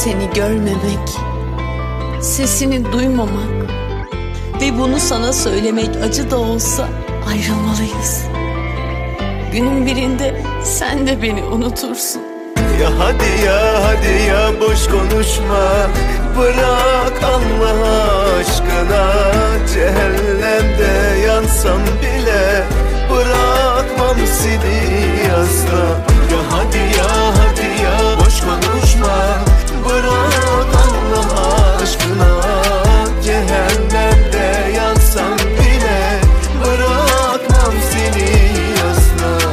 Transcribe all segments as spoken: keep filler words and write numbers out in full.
seni görmemek, sesini duymamak ve bunu sana söylemek acı da olsa ayrılmalıyız. Günün birinde sen de beni unutursun. Ya hadi ya hadi ya boş konuşma, bırak Allah aşkına. Cehennemde yansam bile bırakmam seni asla. Ya hadi ya hadi ya boş konuşma, bırak Allah aşkına. Cehennemde yansam bile bırakmam seni asla.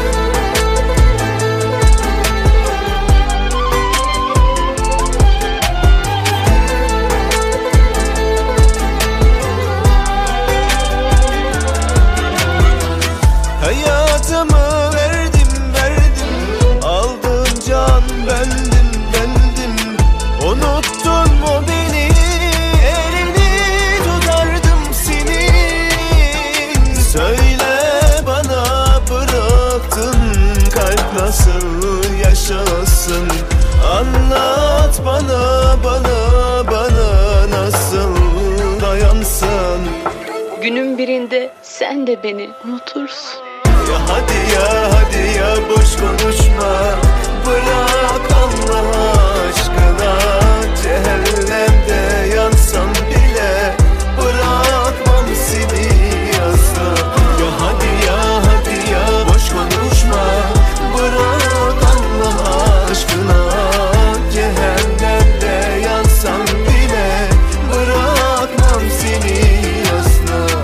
Hayatımı verdim verdim, aldın can bendim bendim. Unuttun mu beni, elini tutardım senin. Söyle bana, bıraktın kalp nasıl yaşasın? Anlat bana bana bana, nasıl dayansın? Günün birinde sen de beni unutursun. Ya hadi ya hadi ya boş konuşma, bırak Allah aşkına. Cehennemde yansam bile bırakmam seni asla. Ya hadi ya hadi ya boş konuşma, bırak Allah aşkına. Cehennemde yansam bile bırakmam seni asla.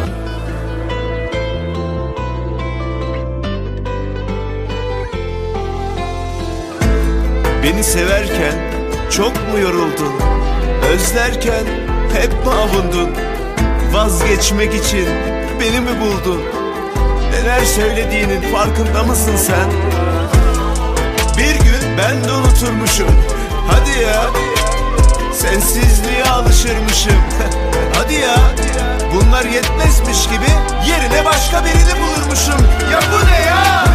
Beni severken çok mu yoruldun? Özlerken hep mi avundun? Vazgeçmek için beni mi buldun? Neler söylediğinin farkında mısın sen? Bir gün ben de unuturmuşum. Hadi ya, sensizliğe alışırmışım. Hadi ya, bunlar yetmezmiş gibi yerine başka birini bulurmuşum. Ya bu ne ya?